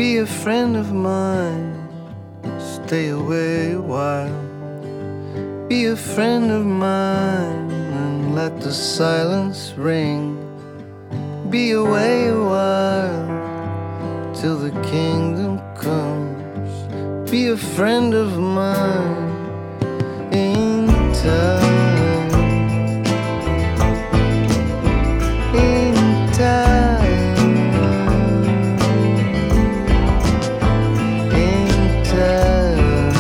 Be a friend of mine, stay away a while. Be a friend of mine and let the silence ring. Be away a while till the kingdom comes. Be a friend of mine in time. In time. In time.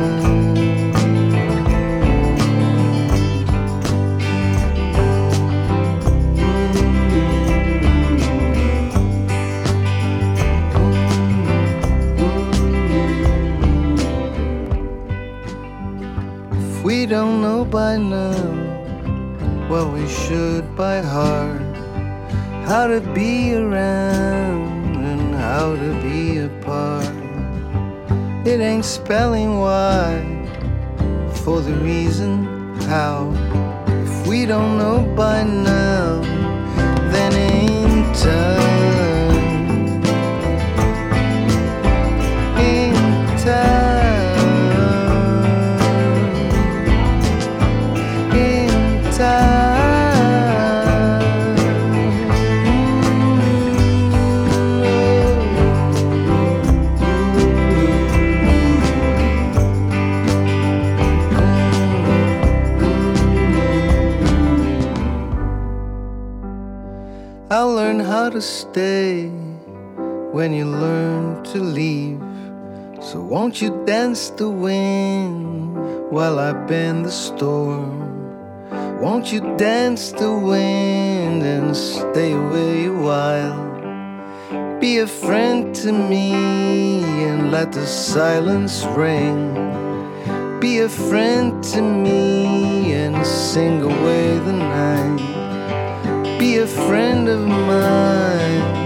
If we don't know by now, well, we should by heart, how to be around and how to be apart. It ain't spelling why for the reason how. If we don't know by now, then in time. In time. In time. I'll learn how to stay when you learn to leave. So won't you dance the wind while I bend the storm? Won't you dance the wind and stay away a while? Be a friend to me and let the silence ring. Be a friend to me and sing away the night. Be a friend of mine.